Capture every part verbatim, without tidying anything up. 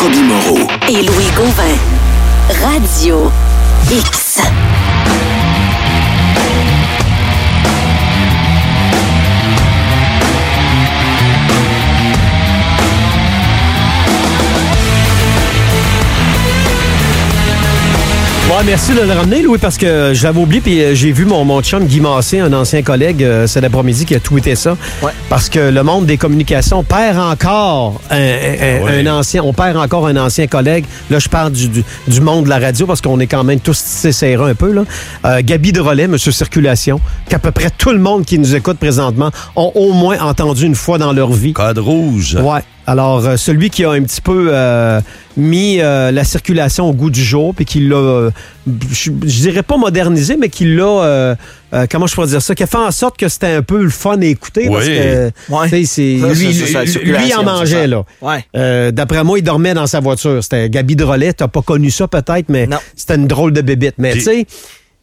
Robbie Moreau et Louis Gauvin. Radio X. Ouais, merci de le ramener, Louis, parce que je l'avais oublié, puis j'ai vu mon, mon chum Guy Massé, un ancien collègue, euh, cet après-midi, qui a tweeté ça. Ouais. Parce que le monde des communications perd encore un, un, ouais. un ancien, on perd encore un ancien collègue. Là, je parle du, du, du monde de la radio, parce qu'on est quand même tous serrés un peu, là. Euh, Gaby Drolet, Monsieur Circulation, qu'à peu près tout le monde qui nous écoute présentement ont au moins entendu une fois dans leur vie. Code rouge. Ouais. Alors, euh, celui qui a un petit peu euh, mis euh, la circulation au goût du jour, puis qui l'a, euh, je, je dirais pas modernisé, mais qui l'a, euh, euh, comment je pourrais dire ça, qui a fait en sorte que c'était un peu le fun à écouter, oui. parce que, ouais. tu sais, c'est, ça, lui, c'est, c'est lui, lui en mangeait, là. Ouais. Euh, d'après moi, il dormait dans sa voiture. C'était Gaby Drolet, t'as pas connu ça peut-être, mais non. C'était une drôle de bébite. Mais, tu sais,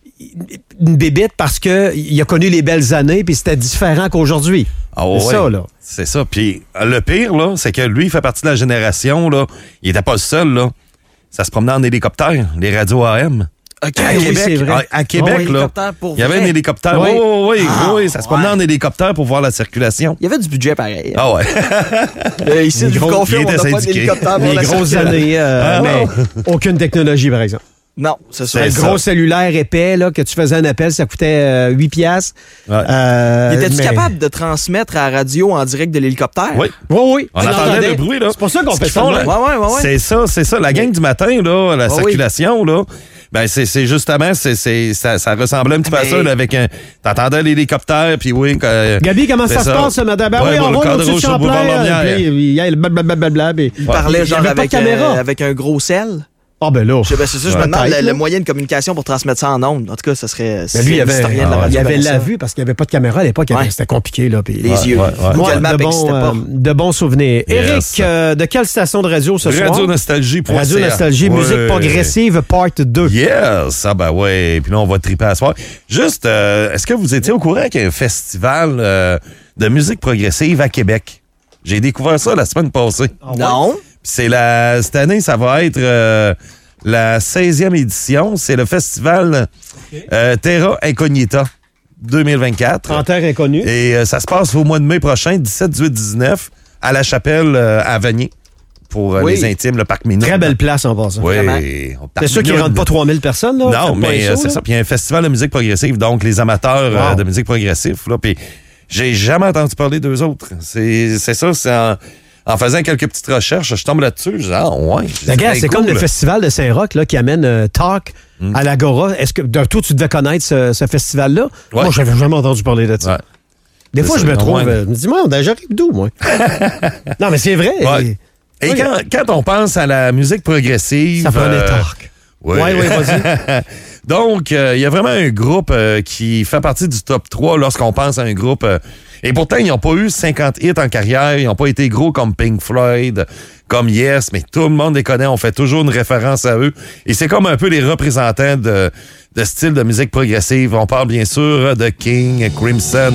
une bébite parce qu'il a connu les belles années, puis c'était différent qu'aujourd'hui. Ah ouais, c'est ça, là. C'est ça. Puis le pire, là, c'est que lui, il fait partie de la génération, là. Il était pas le seul, là. Ça se promenait en hélicoptère, les radios A M. Okay, à, oui, Québec, c'est vrai. à, à Québec, oh, là. Il y avait un hélicoptère. Oui, oui, oui. Ah, oui ça se promenait ouais. en hélicoptère pour voir la circulation. Il y avait du budget pareil. Ah ouais. euh, ici, je vous confirme, on n'a pas d'hélicoptère pour les la grosses années, euh, ah, mais aucune technologie, par exemple. Non, c'est ça. Un gros cellulaire épais, là, que tu faisais un appel, ça coûtait euh, huit piastres. Ouais. Euh, Étais-tu mais... capable de transmettre à la radio en direct de l'hélicoptère? Oui. Oui, oui. On entendait le bruit, là. C'est pour ça qu'on fait ça. Ouais, ouais, ouais, ouais. C'est ça, c'est ça. La gang du matin, là, la ouais, circulation, oui. là. Ben, c'est, c'est justement, c'est, c'est, ça, ça ressemblait un petit peu à ça, là, avec un. T'entendais l'hélicoptère, puis oui. Euh, Gaby, comment ça, ça se passe ce matin? Ben ouais, oui, on va au-dessus de Champlain. Il y a le blablabla. Il parlait genre avec, euh, avec un gros sel. Ah, ben là. Je, ben c'est ça, je me demande le, le moyen de communication pour transmettre ça en ondes. En tout cas, ça serait. Ben lui, il avait, rien ah, de la il avait la vue parce qu'il n'y avait pas de caméra à l'époque. Ouais. C'était compliqué, là. Puis, les ouais, yeux. Ouais, ouais. Ouais, de, bon, euh, de bons souvenirs. Yes. Eric, euh, de quelle station de radio ce radio soir? Radio Nostalgie. Radio Nostalgie, ouais. Musique progressive, part deux. Yes! Ah, ben ouais. Puis là, on va triper à soir. Juste, euh, est-ce que vous étiez au courant qu'il y a un festival euh, de musique progressive à Québec? J'ai découvert ça la semaine passée. Oh, non? C'est la, cette année, ça va être. Euh, La seizième édition, c'est le festival okay. euh, Terra Incognita deux mille vingt-quatre. En terre inconnue. Et euh, ça se passe au mois de mai prochain, dix-sept, dix-huit, dix-neuf, à la Chapelle euh, à Vanier, pour euh, oui. les intimes, le parc Minot. Très belle place en passant. Oui. C'est sûr qu'il ne rentre pas trois mille personnes, là. Non, mais euh, c'est là. Ça. Puis il y a un festival de musique progressive, donc les amateurs wow. euh, de musique progressive. Là, puis j'ai jamais entendu parler d'eux autres. C'est, c'est ça, c'est en... En faisant quelques petites recherches, je tombe là-dessus. Je dis, ah, ouais. C'est, Regarde, c'est cool, comme le festival de Saint-Roch là, qui amène euh, Talk mm. à l'Agora. Est-ce que de toi, tu devais connaître ce, ce festival-là? Ouais. Moi, j'avais jamais entendu parler de ça. Ouais. Des c'est fois, ça, je me trouve. Euh, je me dis, moi, j'arrive d'où, moi? Non, mais c'est vrai. Ouais. Et, et quand, quand on pense à la musique progressive. Ça prenait euh, Talk. Oui, oui, ouais, vas-y. Donc, il euh, y a vraiment un groupe euh, qui fait partie du top trois lorsqu'on pense à un groupe. Euh, et pourtant, ils n'ont pas eu cinquante hits en carrière. Ils n'ont pas été gros comme Pink Floyd, comme Yes, mais tout le monde les connaît. On fait toujours une référence à eux. Et c'est comme un peu les représentants de, de style de musique progressive. On parle bien sûr de King Crimson.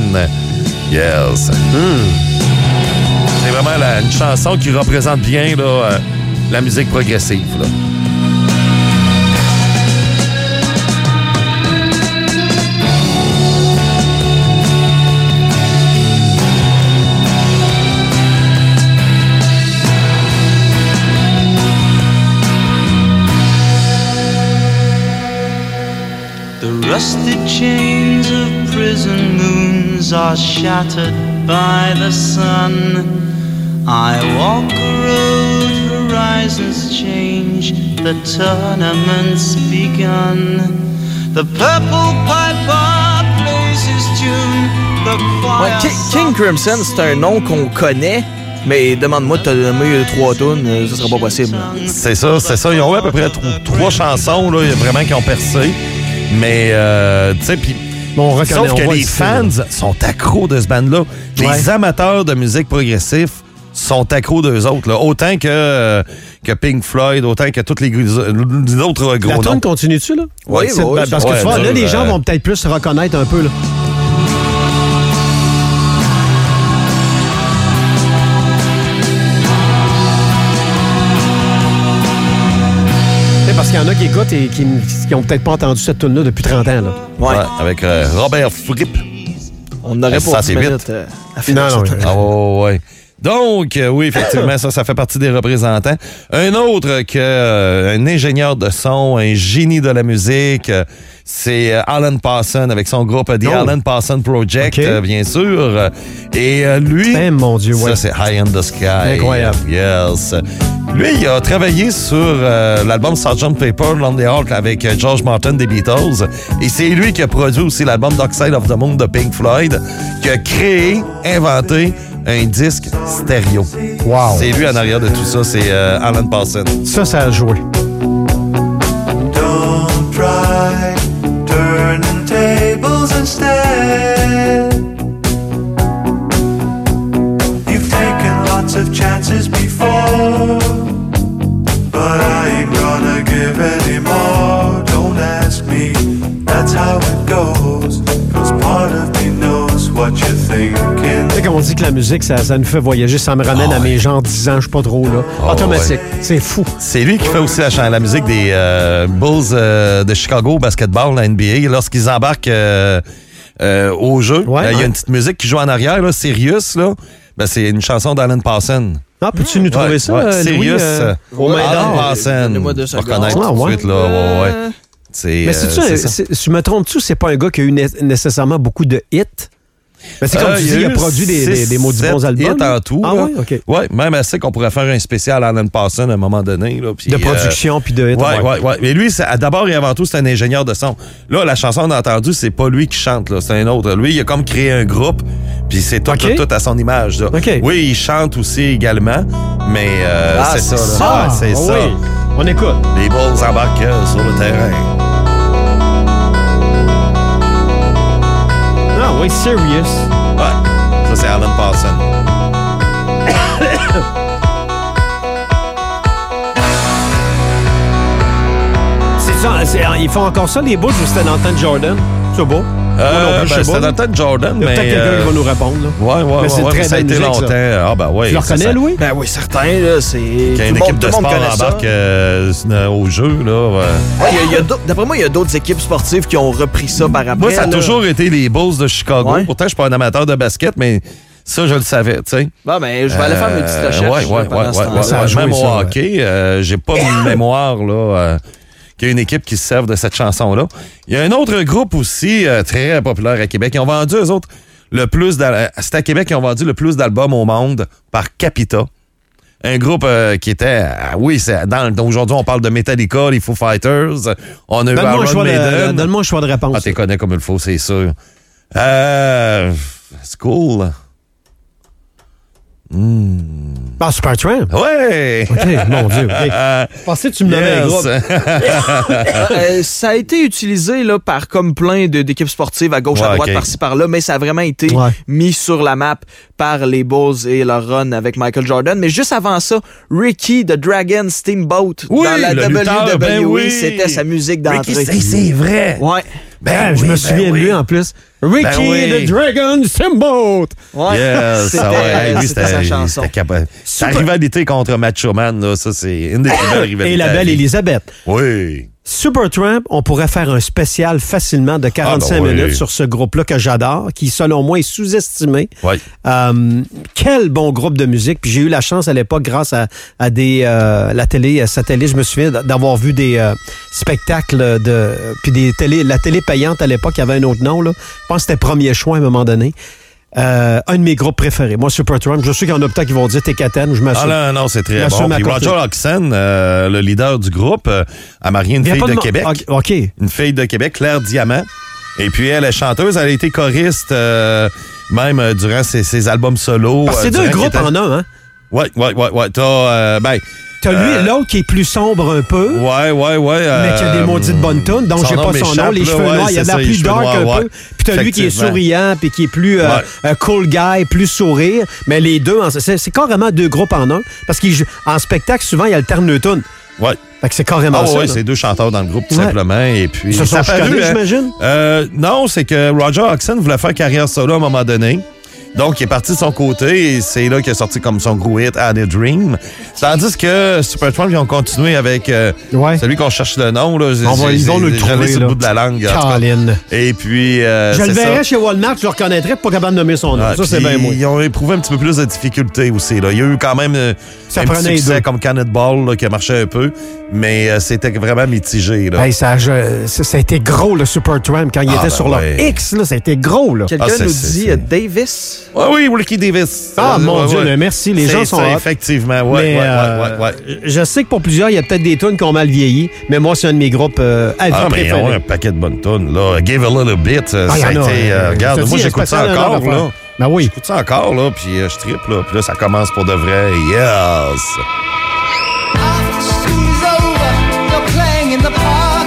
Yes. Mm. C'est vraiment la, une chanson qui représente bien là, euh, la musique progressive, là. Rusted chains of prison moons are shattered by the sun. I walk a road, horizons change, the tournament's begun. The purple piper plays his tune, the choir... Ouais, King Crimson, c'est un nom qu'on connaît, mais demande-moi de te nommer trois tunes, euh, ce sera pas possible. C'est ça, c'est ça. Ils ont eu à peu près trois, trois chansons, là, vraiment, qui ont percé. Mais, euh, tu sais, puis... Bon, sauf que les fans sont accros de ce band-là. Les ouais. amateurs de musique progressive sont accros d'eux autres. Là. Autant que, euh, que Pink Floyd, autant que tous les, les autres gros noms. La tune continue-tu, là? Oui, oui. oui parce que ouais, tu vois, là, les gens euh... vont peut-être plus se reconnaître un peu, là. qu'il y en a qui écoutent et qui n'ont peut-être pas entendu cette tune-là depuis trente ans. Là. Ouais. Ouais, avec euh, Robert Fripp. On aurait Ça, pour c'est dix vite. minutes euh, à finir Non, ça. non, Ah oh, ouais. Donc, euh, oui, effectivement, ça, ça fait partie des représentants. Un autre que euh, un ingénieur de son, un génie de la musique, euh, c'est euh, Alan Parsons avec son groupe euh, The Oh. Alan Parsons Project, OK. euh, bien sûr. Et euh, lui, Eh, mon Dieu, ouais. ça c'est High in the Sky. Incroyable. Yes. Lui, il a travaillé sur euh, l'album sergeant Pepper, Lonely Heart avec euh, George Martin des Beatles. Et c'est lui qui a produit aussi l'album Dark Side of the Moon de Pink Floyd, qui a créé, inventé un disque stéréo. Wow. C'est lui en arrière de tout ça, c'est euh, Alan Parsons. Ça, ça a joué. Don't try turning tables instead. You've taken lots of chances before, but I ain't gonna give any more. Don't ask me, that's how it goes. Cause part of me knows what you're thinking. Tu sais, comme on dit que la musique, ça, ça nous fait voyager, ça me ramène Oh, à mes ouais. genre dix ans, je sais pas trop, là. Oh, Automatique. C'est fou. C'est lui qui fait aussi la, chan- la musique des euh, Bulls euh, de Chicago au basketball, la N B A. Lorsqu'ils embarquent euh, euh, au jeu, Ouais, euh, il y a ouais. une petite musique qui joue en arrière, là, Sirius, là. Ben, c'est une chanson d'Alan Parsons. Ah, peux-tu nous trouver Ouais, ça, ouais, euh, Louis, Sirius, euh, euh, aux mains Alan d'or? Parsons. Donnez-moi deux On va secondes. reconnaître Ah, tout de ouais. suite, là. Ouais, ouais. C'est, Mais c'est euh, ça, c'est ça. c'est- je me trompe-tu, c'est pas un gars qui a eu né- nécessairement beaucoup de hits? Mais c'est comme Euh, tu dis, il a eu produit des, des, des maudits six, bons sept albums. hits en tout. Ah là. ouais, OK. Ouais, même assez qu'on pourrait faire un spécial Alan Parsons à un moment donné. Là, puis, De euh, production puis de hits. Ouais, ouais, ouais. Mais lui, c'est- d'abord et avant tout, c'est un ingénieur de son. Là, la chanson qu'on a entendue, c'est pas lui qui chante, là, c'est un autre. Lui, il a comme créé un groupe, puis c'est tout, OK. tout, tout à son image. Là. OK. Oui, il chante aussi également, mais euh, Ah, c'est ça. c'est là. ça. Ouais, c'est Ah, ça. oui. On écoute. Les Bulls embarquent euh, sur le terrain. Ah oui, Serious. Ouais, ça, c'est Alan Parsons. C'est ça, c'est- ils font encore ça, les Bulls, ou c'était dans le temps de Jordan? C'est beau. Euh, Moi non plus, je ben, sais pas, c'était dans là. le temps de Jordan, Il y a mais... peut-être quelqu'un euh, qui va nous répondre. Là. Ouais, ouais, Mais c'est ouais, une ouais, très mais ça a belle été musique, ça. longtemps. Ah, ben ouais. Tu le ça, reconnais, ça- Louis? Ben oui, certain, là, c'est... Qu'il y a Tout une le monde, équipe tout de le monde sport connaît ça. embarque euh, au jeu, là. ouais. Ouais, il y a- il y a d'autres- D'après moi, il y a d'autres équipes sportives qui ont repris ça par après. Moi, ça a là. toujours été les Bulls de Chicago. Ouais. Pourtant, je suis pas un amateur de basket, mais ça, je le savais, tu sais. Bon, ben, je vais aller faire mes petites Euh, recherches. ouais, ouais, là, pendant ouais, ce ouais, temps-là. ouais, Ça a ouais. joué, Même au ça, ouais. hockey, euh, j'ai pas de mémoire, là, euh, qu'il y a une équipe qui se serve de cette chanson-là. Il y a un autre groupe aussi, euh, très populaire à Québec. Ils ont vendu, eux autres, le plus d'al- c'est à Québec qu'ils ont vendu le plus d'albums au monde par capita. Un groupe euh, qui était, ah oui, c'est dans, aujourd'hui on parle de Metallica, les Foo Fighters, on a eu Donne-moi un, Iron choix de- Maiden. donne-moi un choix de réponse. Ah, t'es connais comme il faut, c'est sûr. Euh, c'est cool. Ah, Supertramp. Ouais! OK, mon Dieu. OK. Euh, Je pensais que tu me nommais un yes. groupe. Euh, ça a été utilisé là, par comme plein de- d'équipes sportives à gauche, Ouais, à droite, ok. par-ci, par-là, mais ça a vraiment été Ouais. mis sur la map par les Bulls et leur run avec Michael Jordan. Mais juste avant ça, Ricky the Dragon Steamboat Oui, dans la le W W E, lutteur, ben oui. c'était sa musique Ricky, d'entrée. c'est, c'est vrai. Ouais. Ben, je oui, me ben souviens de oui. lui en plus. Ricky Ben oui. the Dragon Steamboat. Ouais. Yes, C'était ça, ouais. Hey, lui, c'était c'était, sa chanson. c'était capable. Sa Super. rivalité contre Macho Man, là, ça, c'est une des plus belles rivalités. Et la à belle vie. Elisabeth. Oui. Supertramp, on pourrait faire un spécial facilement de quarante-cinq Ah, ben oui. minutes sur ce groupe-là que j'adore, qui, selon moi, est sous-estimé. Oui. Euh, quel bon groupe de musique. Puis j'ai eu la chance à l'époque, grâce à, à des euh, la télé euh, satellite, je me souviens d'avoir vu des euh, spectacles de puis des télé la télé payante à l'époque, il y avait un autre nom là. Je pense que c'était Premier Choix à un moment donné. Euh, un de mes groupes préférés. Moi, Supertramp, je sais qu'il y en a peut-être qui vont dire Técatène, je Ah m'assure. non, non, c'est très Bien sûr, bon. ma Puis copine. Roger Hodgson, euh, le leader du groupe, euh, a marié une Il y a fille pas de mo- Québec. OK. OK. Une fille de Québec, Claire Diamant. Et puis, elle est chanteuse. Elle a été choriste euh, même euh, durant ses, ses albums solo. Parce que c'est deux groupes en un, hein? Oui, oui, oui. Ouais. T'as, euh, ben, T'as lui Euh, et l'autre qui est plus sombre un peu. ouais, ouais, ouais. Mais qui a des euh, maudites bonnes tunes, donc son j'ai nom pas son nom, m'échappe, les là, cheveux ouais, noirs, il y a de c'est la ça, les plus cheveux dark noirs, un ouais. peu. Puis t'as lui qui est Effectivement. souriant, puis qui est plus euh, Ouais. un cool guy, plus sourire. Mais les deux, en- c'est c'est carrément deux groupes en un. Parce qu'en spectacle, souvent, il alterne deux tunes. Ouais. Fait que c'est carrément Ah ça. ouais, là. c'est deux chanteurs dans le groupe, tout Ouais. simplement. Et puis, Ils se sont ça a paru, chicanés, hein. j'imagine? Euh, non, c'est que Roger Hodgson voulait faire carrière solo à un moment donné. Donc, il est parti de son côté et c'est là qu'il a sorti comme son gros hit, Had a Dream. Tandis que Supertramp, ils ont continué avec euh, Ouais. celui qu'on cherche le nom. Là. On va- ils vont le trouver, sur là. le bout de la langue. en tout cas. Caroline. Et puis, euh, Je c'est le verrais ça. chez Walmart, je le reconnaîtrais, pas capable de nommer son nom. Ouais, ça, c'est puis bien moi. Ils ont éprouvé un petit peu plus de difficultés aussi. Là. Il y a eu quand même euh, Ça un prenait petit succès deux. comme Cannonball là, qui a marché un peu, mais euh, c'était vraiment mitigé. Là. Hey, ça, a- je- ça, ça a été gros, le Supertramp, quand il Ah, était ben sur leur ouais. X, là, ça a été gros, là. Quelqu'un Ah, c'est- nous c'est- dit c'est- euh, Davis. Ah oui, Ricky Davis. Ah, Euh, mon ouais, Dieu, ouais. là, merci, les C'est gens sont ça, hot. effectivement, ouais, Mais, ouais, euh, ouais, ouais, ouais. Je sais que pour plusieurs, il y a peut-être des tunes qui ont mal vieilli, mais moi, c'est un de mes groupes euh, à vie Ah, mais ils ont préférés. un paquet de bonnes tunes, là. Give a little bit, euh, Ah, il y ça a en a, été... euh, euh, regarde, je te moi, dis, j'écoute ça spécial encore, honneur à là. faire. Ben oui. J'écoute ça encore, là, puis euh, je trippe, là. Puis là, ça commence pour de vrai. Yes! School is over, you're playing in the park.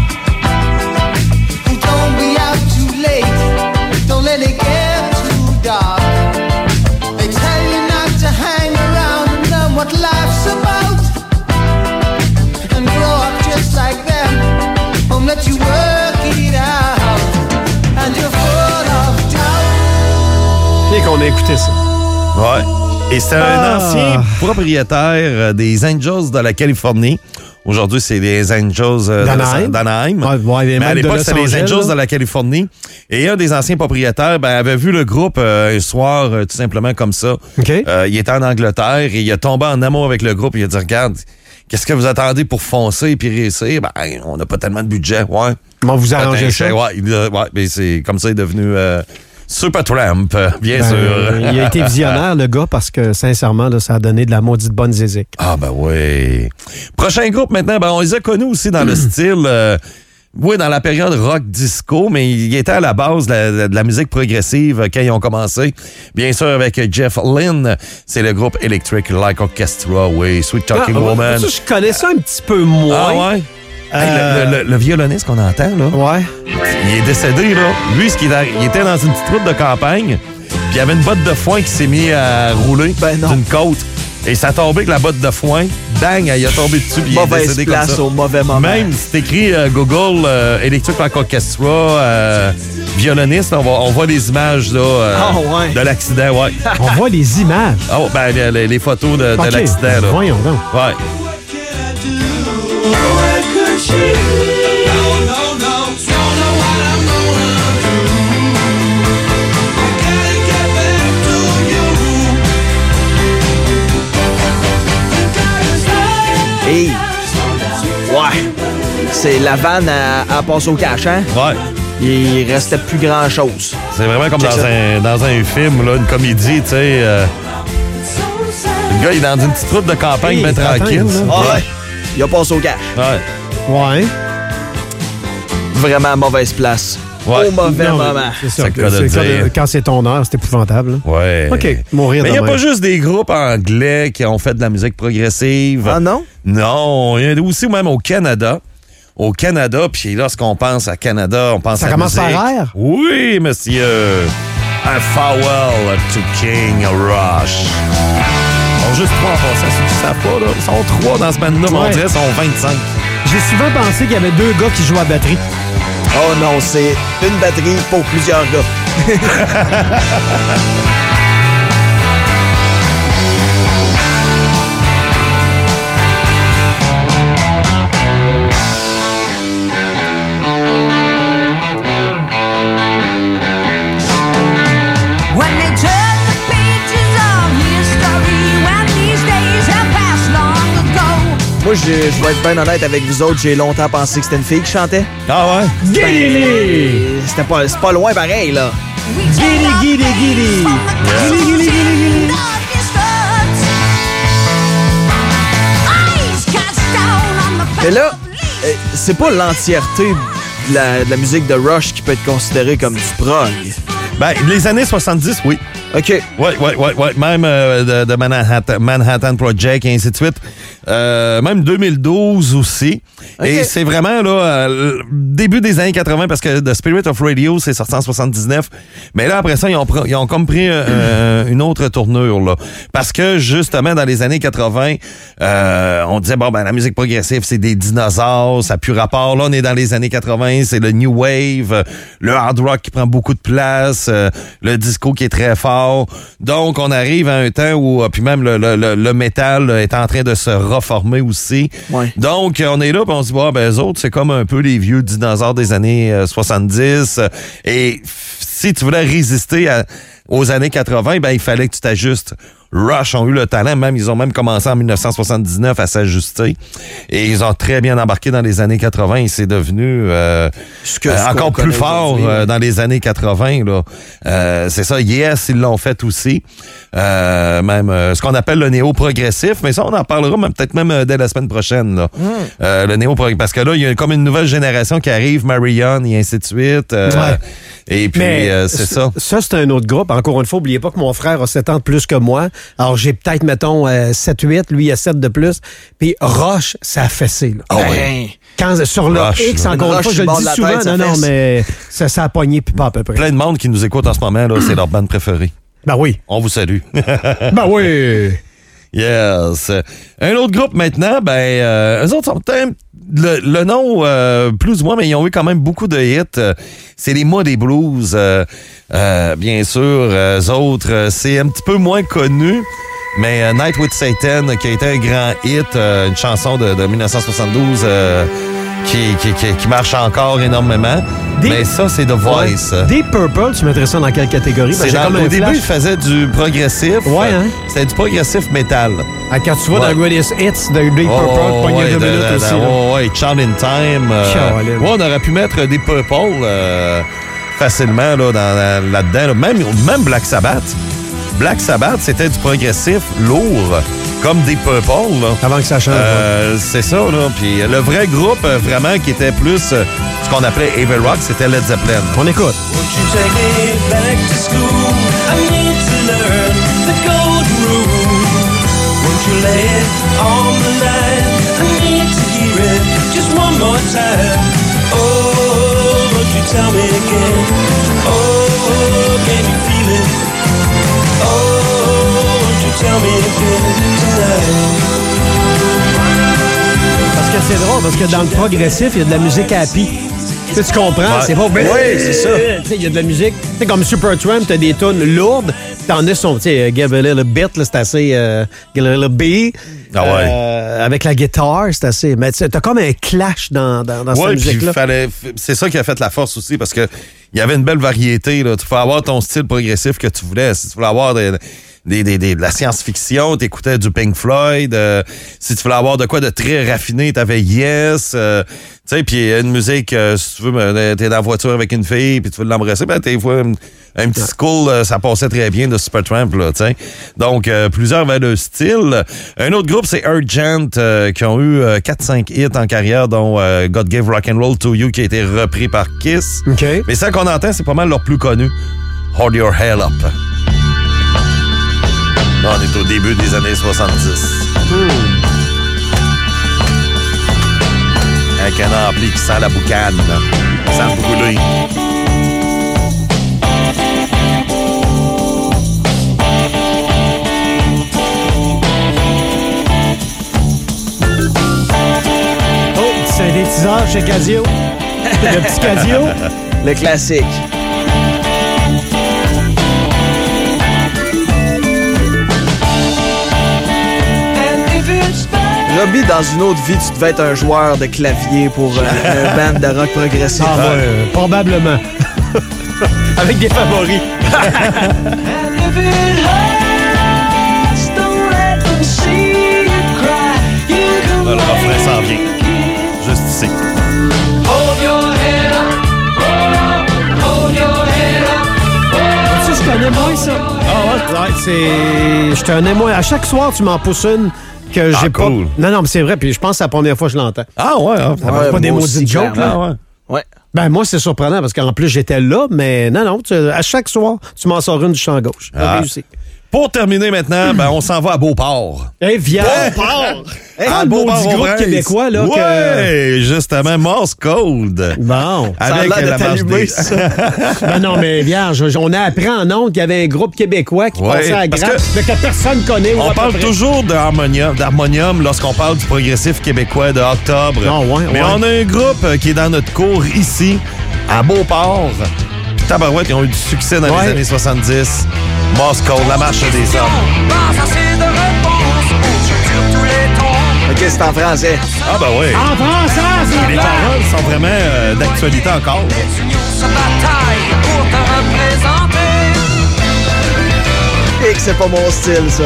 Don't be out too late, don't let it get too dark. They tell you not to hang around and learn what life's about. And grow up just like them, won't let you work it out. And you're full of doubt. Et qu'on a écouté ça. Ouais. Et c'est un Ah. ancien propriétaire euh, des Angels de la Californie. Aujourd'hui, c'est les Angels euh, D'Anaheim. de- d'Anaheim. Ouais, ouais, Mais même à de l'époque, Los c'était les Angeles, Angels là. de la Californie. Et un des anciens propriétaires ben, avait vu le groupe euh, un soir, euh, tout simplement comme ça. OK. Euh, il était en Angleterre et il a tombé en amour avec le groupe. Il a dit, regarde, qu'est-ce que vous attendez pour foncer et puis réussir? Ben, on n'a pas tellement de budget. Ouais. Comment vous arrangez ça? Ouais, il a- ouais, mais c'est comme ça, il est devenu euh, Supertramp, euh, bien Ben, sûr. il a été visionnaire, le gars, parce que, sincèrement, là, ça a donné de la maudite bonne zézique. Ah ben oui. Prochain groupe maintenant, ben on les a connus aussi dans le style, euh, oui, dans la période rock disco, mais ils étaient à la base de la, de la musique progressive euh, quand ils ont commencé. Bien sûr avec Jeff Lynne, c'est le groupe Electric Light Orchestra, oui, Sweet Talking Ah, Woman. ça, je connais ça un petit peu moins. Ah ouais? Hey, Euh, le, le- le violoniste qu'on entend, là, Ouais. il est décédé, là. Lui, ce qui est arri- il était dans une petite route de campagne, puis il y avait une botte de foin qui s'est mis à rouler Ben non. d'une côte. Et ça a tombé avec la botte de foin. Bang, il a tombé dessus, puis il est Mauvaise décédé comme place ça. au mauvais moment. Même, c'est écrit euh, Google euh, Electric Light Orchestra, euh, violoniste, on, va, on voit les images là, euh, Ah, ouais. de l'accident, ouais. On voit les images. Oh, ben, les, les- les photos de, de OK. l'accident, là. Voyons donc. Ouais. Hey. Ouais. C'est la vanne à, à passer au cash, hein? Ouais. Il restait plus grand-chose. C'est vraiment comme Check dans ça. un, dans un film, là, une comédie, tu sais. euh, le gars, il est dans une petite route de campagne, Hey, bien tranquille. attends, là. Ah ouais. Il a passé au cash. Ouais. Ouais. Vraiment mauvaise place. Ouais. Au mauvais Non, mais moment. C'est ça. C'est le cas de c'est le quand, dire. quand c'est ton heure, c'est épouvantable. là. Ouais. OK, mourir Mais de il n'y a même. pas juste des groupes anglais qui ont fait de la musique progressive. Ah non? Non, il y a aussi même au Canada. Au Canada, puis lorsqu'on pense à Canada, on pense Ça à la commence par musique. R? Oui, monsieur. Un farewell to King Rush. Ils sont juste trois en passant, ceux qui ne savent pas, là. Ils sont trois dans ce band-là, mais on Ouais. dirait qu'ils sont vingt-cinq. J'ai souvent pensé qu'il y avait deux gars qui jouent à batterie. Oh non, c'est une batterie pour plusieurs gars. When they turn the pages of history, when these days have passed long ago. Moi, je, je vais être bien honnête avec vous autres, j'ai longtemps pensé que c'était une fille qui chantait. Ah ouais? Ben, C'était pas, c'est pas loin pareil, là. We take our giddy, giddy. from the castles in the distance. Eyes cast down on the Mais là, euh, c'est pas l'entièreté de la, de la musique de Rush qui peut être considérée comme du prog. Ben, les années soixante-dix, oui. OK. Oui, oui, oui, oui. Même euh, de, de Manhattan, Manhattan Project et ainsi de suite. Euh, même deux mille douze aussi. Okay. Et c'est vraiment là euh, début des années quatre-vingts parce que The Spirit of Radio, c'est sorti en soixante-dix-neuf. Mais là, après ça, ils ont, pr- ils ont comme pris euh, une autre tournure. Là. Parce que justement, dans les années quatre-vingts, euh, on disait, bon, ben la musique progressive, c'est des dinosaures, ça n'a plus rapport. Là, on est dans les années quatre-vingts, c'est le New Wave, euh, le hard rock qui prend beaucoup de place, euh, le disco qui est très fort. Donc, on arrive à un temps où, puis même le, le, le, le métal est en train de se reformer aussi. Ouais. Donc, on est là, puis on se dit, bon, ben, eux autres, c'est comme un peu les vieux dinosaures des années euh, soixante-dix. Et si tu voulais résister à, aux années quatre-vingts, ben, il fallait que tu t'ajustes. Rush ont eu le talent, même ils ont même commencé en dix-neuf cent soixante-dix-neuf à s'ajuster. Et ils ont très bien embarqué dans les années quatre-vingts. Et c'est devenu euh, Ce que- euh, ce qu'on encore plus connaît fort aujourd'hui, euh, ouais. dans les années quatre-vingts. Là. Euh, c'est ça, Yes, ils l'ont fait aussi. Euh, même euh, ce qu'on appelle le néo-progressif, mais ça, on en parlera même, peut-être même euh, dès la semaine prochaine. Là. Mm. Euh, le néo-progressif, parce que là, il y a comme une nouvelle génération qui arrive, Marion et ainsi de suite. Euh, Ouais. Et puis, Mais euh, c'est c- ça. Ça, c'est un autre groupe. Encore une fois, n'oubliez pas que mon frère a sept ans de plus que moi. Alors, j'ai peut-être, mettons, euh, sept huit. Lui, il a sept de plus. Puis Rush, ça a fessé. Là. Ah ouais. Ben, Quand, sur le Rush, X, là. encore Une une fois, roche je sur le le bord dis de la souvent. tête, ça non, non, fesse. mais ça, ça a pogné, puis pas à peu près. Plein de monde qui nous écoute en ce moment, là, c'est leur bande préférée. Ben oui. On vous salue. Ben oui. Yes. Un autre groupe maintenant, ben, euh, eux autres sont peut-être le, le nom, euh, plus ou moins, mais ils ont eu quand même beaucoup de hits. Euh, c'est les Moody Blues, euh, euh, bien sûr. Euh, eux autres, euh, c'est un petit peu moins connu, mais euh, Night with Satan, qui a été un grand hit, euh, une chanson de, de dix-neuf cent soixante-douze euh, qui, qui, qui, qui marche encore énormément. Des- Mais ça, c'est The Voice. Ouais. Deep Purple, tu mettrais ça dans quelle catégorie? Ben, C'est j'ai dans- comme au un début, flash. il faisait du progressif. Ouais, hein? C'était du progressif métal. Ah, quand tu vois Ouais. dans Greatest Hits de Deep Purple, Oh, pogné ouais, deux de- minutes de- aussi. de- là. oh, ouais, Child in Time. euh, Caroline. ouais, on aurait pu mettre des Purple euh, facilement là, dans, dans- là-dedans. là. Même, même Black Sabbath. Black Sabbath, c'était du progressif lourd, comme des Purple. Là. Avant que ça change. Euh, c'est ça, là. Puis le vrai groupe, euh, vraiment, qui était plus euh, ce qu'on appelait Heavy Rock, c'était Led Zeppelin. On écoute. Won't you take me back to school? I need to learn the golden rule. Won't you lay it on the line? I need to hear it just one more time. Oh, won't you tell me again? Oh, can you feel it? Oh, won't you tell me again tonight? Parce que c'est drôle, parce que dans le progressif, il y a de la musique happy. Tu sais, tu comprends? Ouais. C'est pas... Oui, c'est ça. Tu sais, il y a de la musique. Tu sais, comme Supertramp, t'as des tunes lourdes. T'en as son, tu sais, Give a Little Bit, là, c'est assez... Euh, Give a Little B. Ah ouais. Euh, avec la guitare, c'est assez... Mais tu sais, t'as comme un clash dans, dans, dans Ouais, cette puis musique-là. fallait, c'est ça qui a fait la force aussi, parce que il y avait une belle variété. Là. Tu pouvais avoir ton style progressif que tu voulais. Si tu voulais avoir des, des, des, des- de la science-fiction, t'écoutais du Pink Floyd. Euh, si tu voulais avoir de quoi de très raffiné, t'avais Yes. Euh, tu sais, puis une musique, euh, si tu veux, euh, t'es dans la voiture avec une fille, puis tu veux l'embrasser, ben des fois, un, un petit school, euh, ça passait très bien de Supertramp, là, tu sais. Donc, euh, plusieurs avaient le style. Un autre groupe, c'est Urgent, euh, qui ont eu euh, quatre cinq hits en carrière, dont euh, God Gave Rock'n'Roll to You, qui a été repris par Kiss. OK. Mais ça qu'on entend, c'est pas mal leur plus connu. Hold Your Hell Up. Là, on est au début des années soixante-dix. Avec un ampli qui sent la boucane. Sans brûler. Oh, petit synthétiseur chez Casio. Le petit Casio. le classique. Robbie, dans une autre vie, tu devais être un joueur de clavier pour euh, un band de rock progressif. Ah, ouais, euh, probablement. Avec des favoris. Ah, le refrain s'en vient. Juste ici. Tu sais, je connais moins ça. Ah ouais? Ouais, c'est... Je connais moins. À chaque soir, tu m'en pousses une que j'ai Ah, pas... cool. Non, non, mais c'est vrai. Puis je pense que c'est la première fois que je l'entends. Ah ouais, hein? Ça va Ouais, pas des moi maudites aussi, jokes, là. clairement. Ah ouais. Ouais. Ben, moi, c'est surprenant parce qu'en plus, j'étais là, mais non, non. tu- à chaque soir, tu m'en sors une du champ gauche. T'as Ah. réussi. Pour terminer maintenant, ben, on s'en va à Beauport. Eh, viens! Beauport! Hey, À le mot Beauport du au groupe Prince. québécois, là, Ouais, que... justement, Morse Code. Bon. Ça a Avec l'air la de marche t'allumer, des... ça. Ben non, mais vierge, on a appris en ondes qu'il y avait un groupe québécois qui Ouais, passait à parce gratte, que mais que personne connaît. ou à On peu parle près. toujours d'harmonium, d'harmonium lorsqu'on parle du progressif québécois de octobre. Ah ouais, Mais ouais. on a un groupe euh, qui est dans notre cours ici, à Beauport. Tabarouette, ils ont eu du succès dans Ouais. les années soixante-dix. Morse Code, la marche des hommes. Pas assez de réponses, on sur tous les tons. OK, c'est en français. Ah ben oui. En français, c'est Les clair. paroles sont vraiment euh, d'actualité encore. Les unions se bataillent pour te représenter. Et que c'est pas mon style, ça.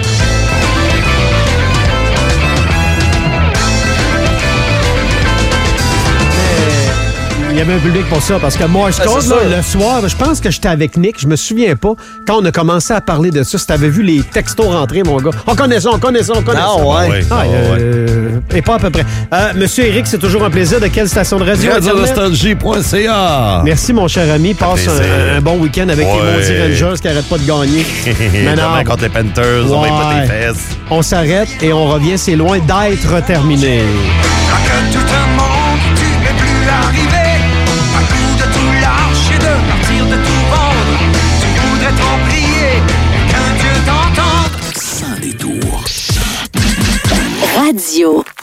Il y avait un public pour ça, parce que Morse Ben, Code, c'est là, sûr. le soir, je pense que j'étais avec Nick, je me souviens pas, quand on a commencé à parler de ça, si t'avais vu les textos rentrer, mon gars. On connaît ça, on connaît ça, on connaît Ah ça. ouais. Ouais. Ah, Ah, ouais. euh, et pas à peu près. Euh, Monsieur Eric, c'est toujours un plaisir. De quelle station de radio? radio Internet? nostalgie point c a. Merci, mon cher ami. Passe plaisir. un, un bon week-end avec Ouais. les maudits Rangers qui n'arrêtent pas de gagner. Mais non, Demain contre les Panthers, on va y Ouais. pas tes fesses. on s'arrête et on revient. C'est loin d'être terminé. Quand que tout un monde, tu n'es plus arrivé. À coup de tout lâcher, de partir de tout vendre. Tu voudrais t'en prier, qu'un Dieu t'entende. Radio